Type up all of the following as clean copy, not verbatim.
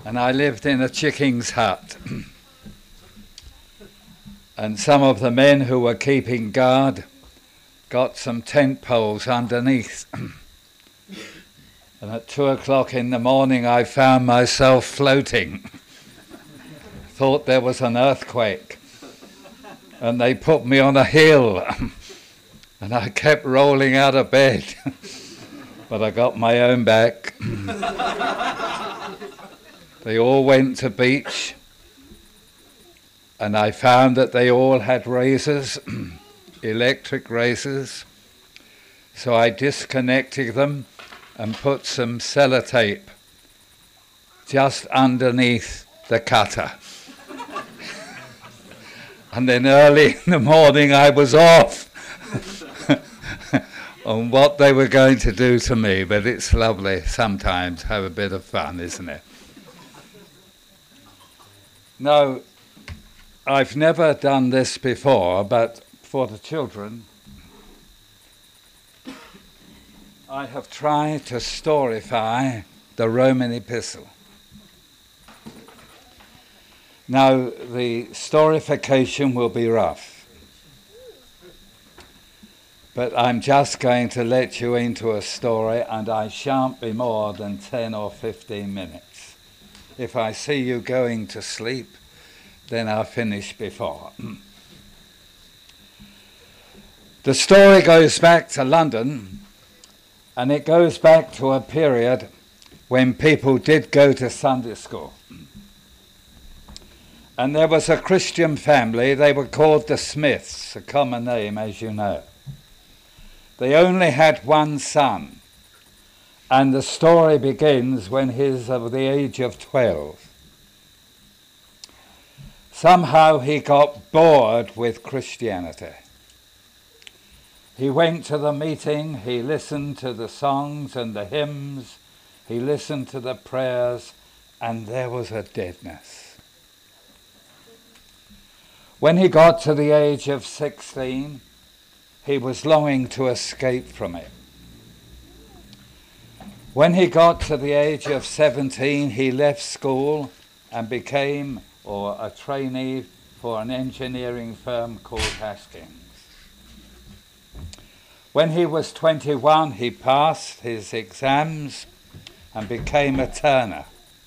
and I lived in a chickeng's hut. And some of the men who were keeping guard got some tent poles underneath. And at 2 o'clock in the morning I found myself floating. Thought there was an earthquake. And they put me on a hill. And I kept rolling out of bed. But I got my own back. They all went to beach. And I found that they all had razors, electric razors. So I disconnected them and put some sellotape just underneath the cutter. And then early in the morning I was off on what they were going to do to me. But it's lovely sometimes, have a bit of fun, isn't it? Now, I've never done this before, but for the children, I have tried to storify the Roman epistle. Now, the storification will be rough, but I'm just going to let you into a story, and I shan't be more than 10 or 15 minutes. If I see you going to sleep, then I'll finish before. The story goes back to London, and it goes back to a period when people did go to Sunday school. And there was a Christian family, they were called the Smiths, a common name, as you know. They only had one son, and the story begins when he's of the age of 12. Somehow he got bored with Christianity. He went to the meeting, he listened to the songs and the hymns, he listened to the prayers, and there was a deadness. When he got to the age of 16, he was longing to escape from it. When he got to the age of 17, he left school and became a trainee for an engineering firm called Haskins. When he was 21, he passed his exams and became a turner.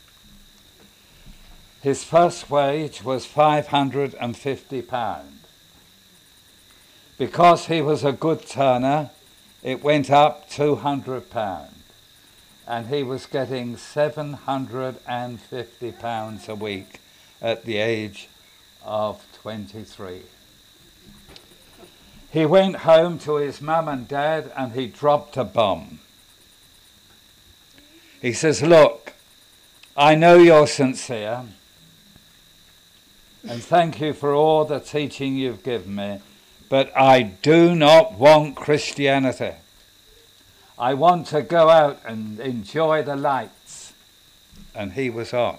His first wage was £550. Because he was a good turner, it went up £200. And he was getting £750 a week at the age of 23. He went home to his mum and dad and he dropped a bomb. He says, "Look, I know you're sincere and thank you for all the teaching you've given me, but I do not want Christianity. I want to go out and enjoy the lights." And he was off.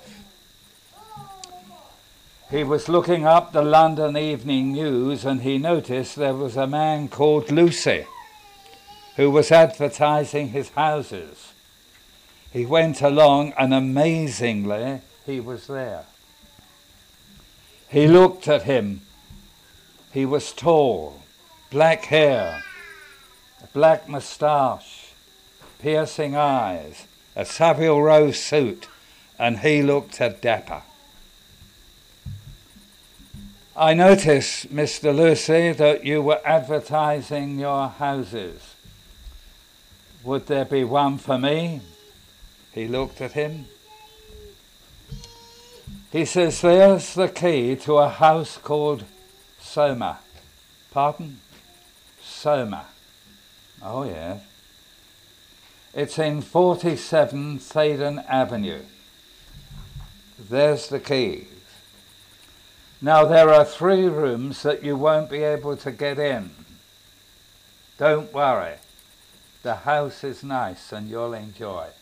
He was looking up the London Evening News and he noticed there was a man called Lucy who was advertising his houses. He went along and amazingly he was there. He looked at him. He was tall, black hair, a black moustache, piercing eyes, a Savile Row suit, and he looked a dapper. "I noticed, Mr. Lucy, that you were advertising your houses. Would there be one for me?" He looked at him. He says, "There's the key to a house called Soma." Pardon? Soma. Oh, yes. It's in 47 Thaden Avenue. There's the keys. Now, there are 3 rooms that you won't be able to get in. Don't worry. The house is nice and you'll enjoy it.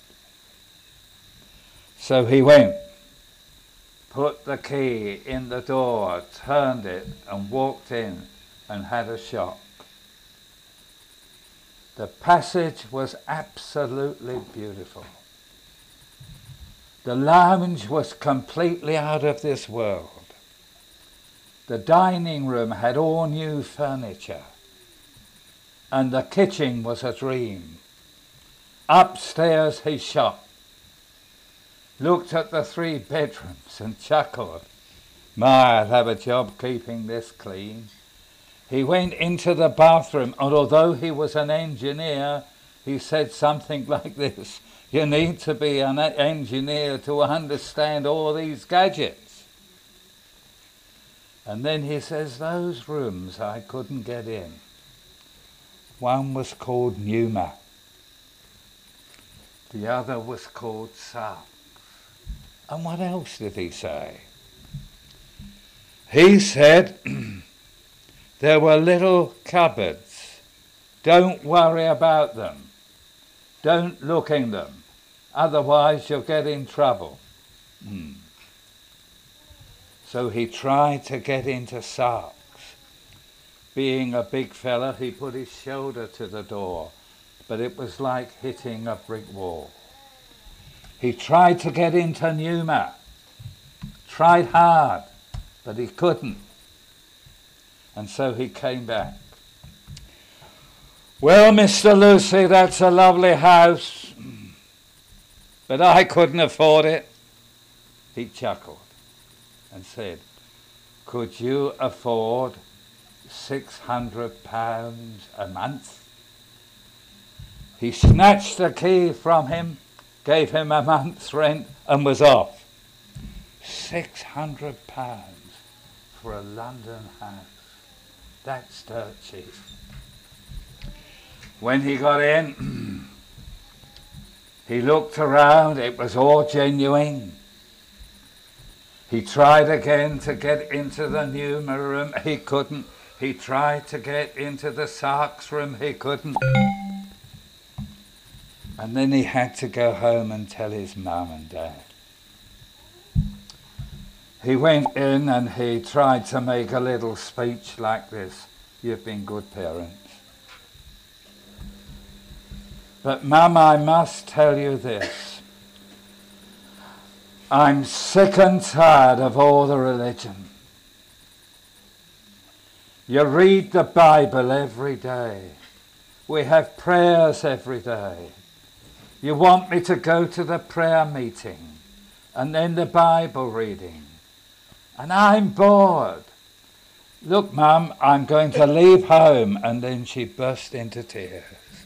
So he went, put the key in the door, turned it and walked in and had a shock. The passage was absolutely beautiful. The lounge was completely out of this world. The dining room had all new furniture, and the kitchen was a dream. Upstairs he shot, looked at the 3 bedrooms and chuckled, I'll have a job keeping this clean. He went into the bathroom, and although he was an engineer, he said something like this: you need to be an engineer to understand all these gadgets. And then he says, those rooms I couldn't get in. One was called Pneuma. The other was called Sarx. And what else did he say? He said, there were little cupboards. Don't worry about them. Don't look in them. Otherwise you'll get in trouble. So he tried to get into Sarx. Being a big fella, he put his shoulder to the door, but it was like hitting a brick wall. He tried to get into Pneuma. Tried hard, but he couldn't. And so he came back. Well, Mr. Lucy, that's a lovely house, but I couldn't afford it. He chuckled and said, could you afford £600 a month? He snatched the key from him, gave him a month's rent, and was off. £600 for a London house. That's dirt cheap. When he got in, he looked around. It was all genuine. He tried again to get into the Pneuma room. He couldn't. He tried to get into the Sarx room. He couldn't. And then he had to go home and tell his mum and dad. He went in and he tried to make a little speech like this: you've been good parents. But Mum, I must tell you this. I'm sick and tired of all the religion. You read the Bible every day. We have prayers every day. You want me to go to the prayer meeting and then the Bible reading. And I'm bored. Look, Mum, I'm going to leave home. And then she burst into tears.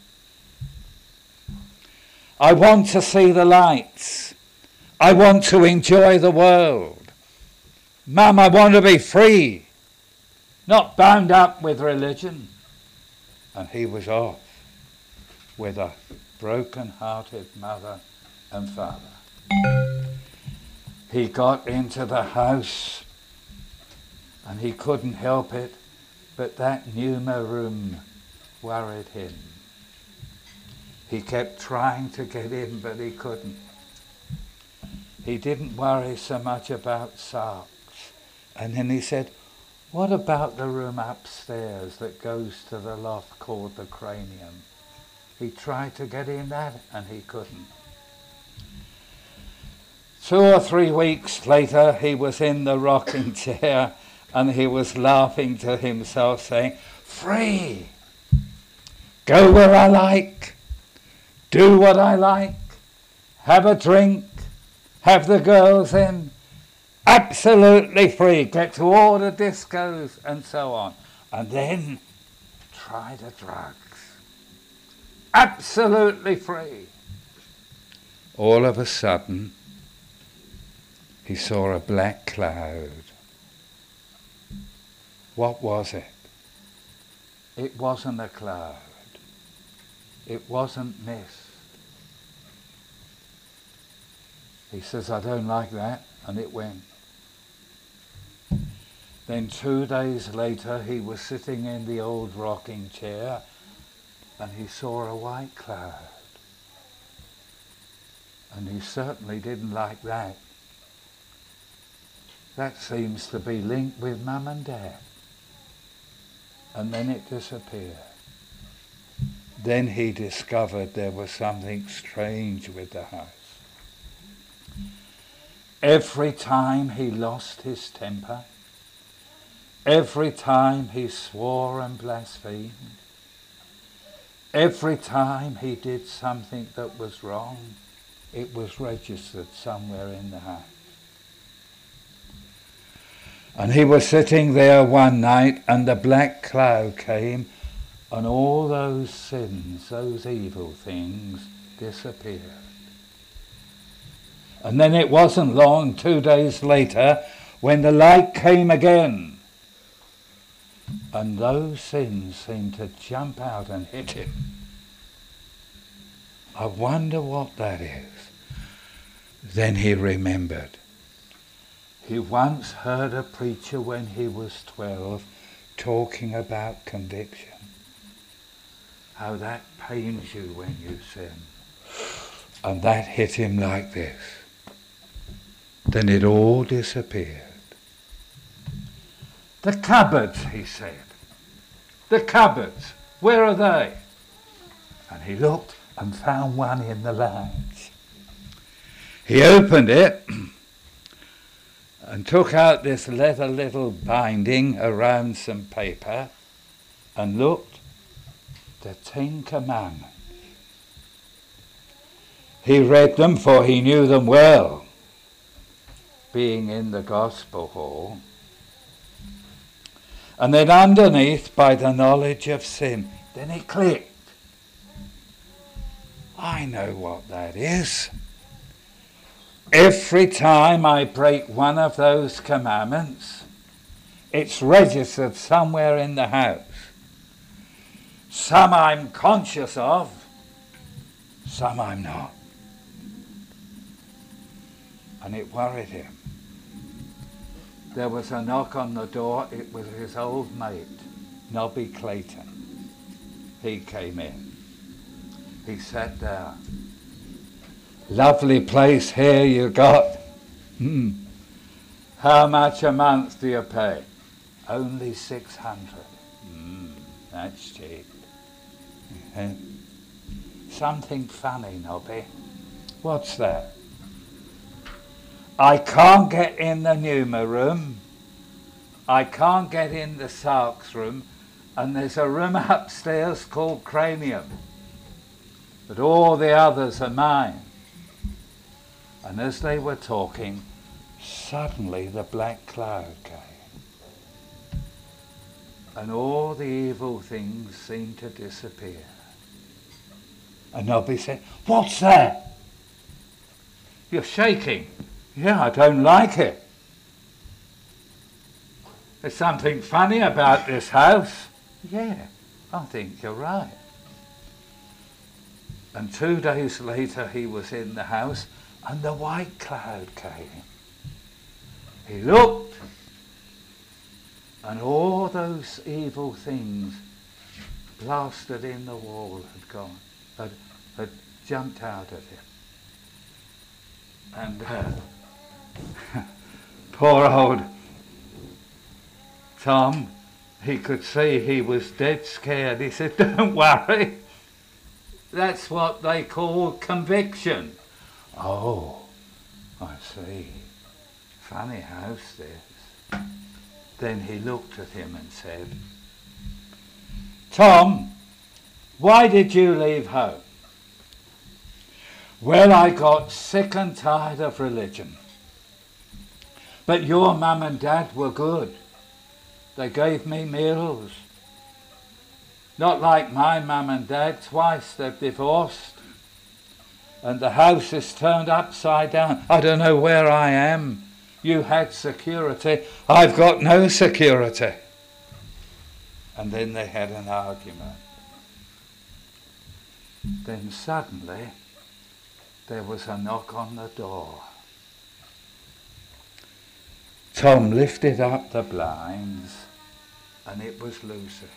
I want to see the lights. I want to enjoy the world. Mum, I want to be free, not bound up with religion. And he was off with a broken-hearted mother and father. He got into the house and he couldn't help it, but that Pneuma room worried him. He kept trying to get in, but he couldn't. He didn't worry so much about Sarx. And then he said, what about the room upstairs that goes to the loft called the cranium? He tried to get in that and he couldn't. 2 or 3 weeks later, he was in the rocking chair and he was laughing to himself, saying, free! Go where I like, do what I like, have a drink, have the girls in, absolutely free, get to all the discos and so on. And then try the drugs. Absolutely free. All of a sudden, he saw a black cloud. What was it? It wasn't a cloud. It wasn't mist. He says, I don't like that, and it went. Then 2 days later, he was sitting in the old rocking chair, and he saw a white cloud. And he certainly didn't like that. That seems to be linked with Mum and Dad. And then it disappeared. Then he discovered there was something strange with the house. Every time he lost his temper, every time he swore and blasphemed, every time he did something that was wrong, it was registered somewhere in the house. And he was sitting there one night, and the black cloud came, and all those sins, those evil things, disappeared. And then it wasn't long, 2 days later, when the light came again, and those sins seemed to jump out and hit him. I wonder what that is. Then he remembered. He once heard a preacher when he was 12 talking about conviction. How that pains you when you sin. And that hit him like this. Then it all disappeared. The cupboards, he said. The cupboards, where are they? And he looked and found one in the lounge. He opened it and took out this leather little binding around some paper and looked. The 10 Commandments. He read them, for he knew them well, being in the gospel hall. And then underneath, by the knowledge of sin, then it clicked. I know what that is. Every time I break one of those commandments, it's registered somewhere in the house. Some I'm conscious of, some I'm not. And it worried him. There was a knock on the door. It was his old mate, Nobby Clayton. He came in. He sat down. Lovely place here you got. How much a month do you pay? Only 600. That's cheap. Something funny, Nobby. What's that? I can't get in the pneuma room. I can't get in the sarks room. And there's a room upstairs called Cranium. But all the others are mine. And as they were talking, suddenly the black cloud came. And all the evil things seemed to disappear. And Nobby said, "What's that?" "You're shaking." "Yeah, I don't like it. There's something funny about this house." "Yeah, I think you're right." And 2 days later he was in the house and the white cloud came. He looked and all those evil things plastered in the wall had gone, had jumped out at him. And poor old Tom, he could see he was dead scared. He said, "Don't worry. That's what they call conviction." "Oh, I see. Funny house this." Then he looked at him and said, "Tom, why did you leave home?" "Well, I got sick and tired of religion. But your mum and dad were good. They gave me meals. Not like my mum and dad, twice they've divorced. And the house is turned upside down. I don't know where I am. You had security. I've got no security." And then they had an argument. Then suddenly there was a knock on the door. Tom lifted up the blinds and it was Lucy.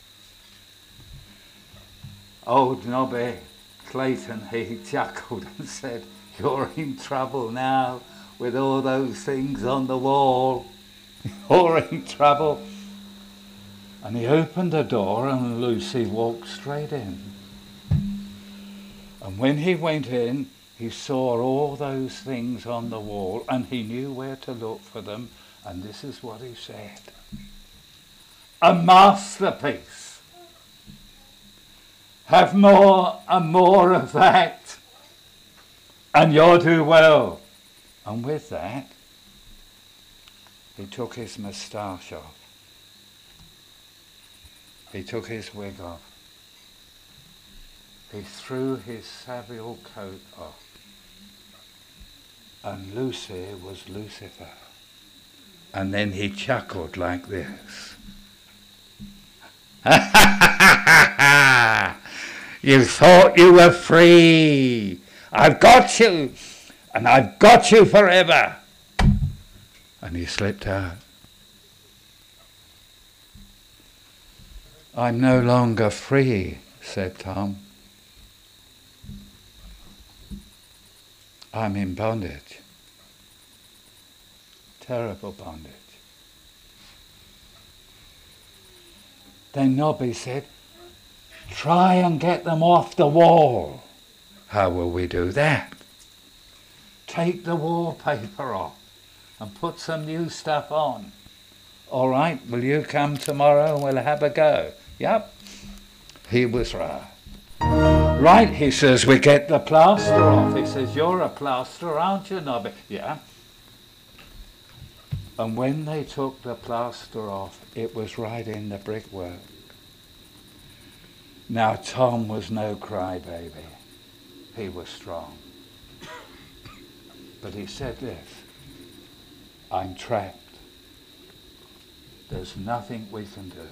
Old Nobby Clayton, he chuckled and said, "You're in trouble now with all those things on the wall. You're in trouble." And he opened the door and Lucy walked straight in. And when he went in, He saw all those things on the wall and he knew where to look for them, and this is what he said. A masterpiece. Have more and more of that, and you'll do well. And with that, he took his moustache off. He took his wig off. He threw his Savile coat off. And Lucy was Lucifer. And then he chuckled like this. You thought you were free. I've got you. And I've got you forever. And he slipped out. I'm no longer free, said Tom. I'm in bondage. Terrible bondage. Then Nobby said, try and get them off the wall. How will we do that? Take the wallpaper off and put some new stuff on. All right, will you come tomorrow and we'll have a go? Yep. He was right. Right, he says, we get the plaster off. He says, you're a plasterer, aren't you, Nobby? Yeah. And when they took the plaster off, it was right in the brickwork. Now, Tom was no crybaby. He was strong. But he said this, I'm trapped. There's nothing we can do.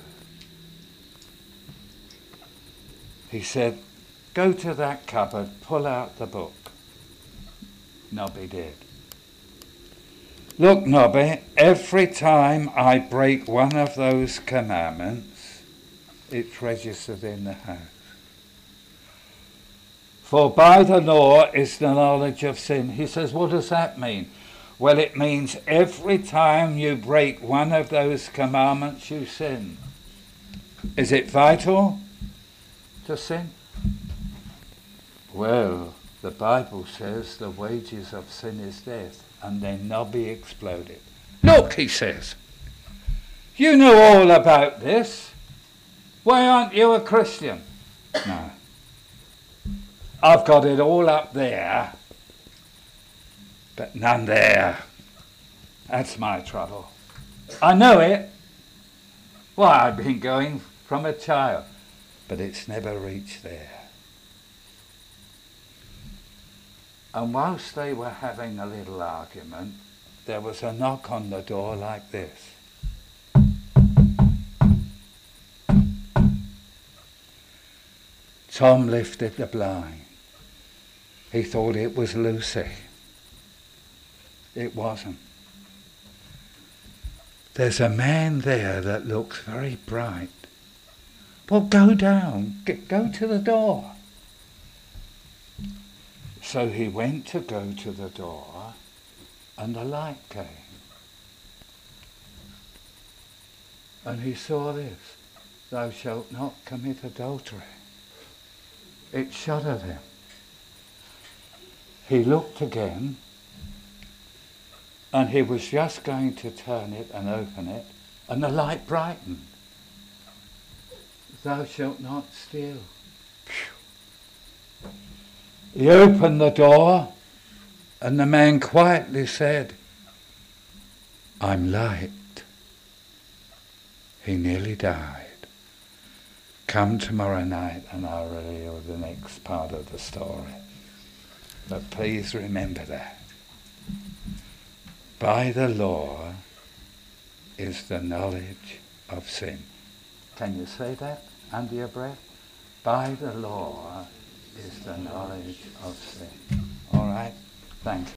He said, go to that cupboard, pull out the book. Nobby did. Look, Nobby, every time I break one of those commandments, it's registered in the house. For by the law is the knowledge of sin. He says, what does that mean? Well, it means every time you break one of those commandments, you sin. Is it vital to sin? Well, the Bible says the wages of sin is death. And then Nobby exploded. Look, he says, you know all about this. Why aren't you a Christian? No. I've got it all up there, but none there. That's my trouble. I know it. Why, I've been going from a child, but it's never reached there. And whilst they were having a little argument, there was a knock on the door like this. Tom lifted the blind. He thought it was Lucy. It wasn't. There's a man there that looks very bright. Well, go down. Go to the door. So he went to go to the door, and a light came. And he saw this, thou shalt not commit adultery. It shuddered him. He looked again, and he was just going to turn it and open it, and the light brightened. Thou shalt not steal. He opened the door, and the man quietly said, I'm light. He nearly died. Come tomorrow night and I'll reveal the next part of the story. But please remember that. By the law is the knowledge of sin. Can you say that under your breath? By the law is the knowledge of sin. All right? Thanks.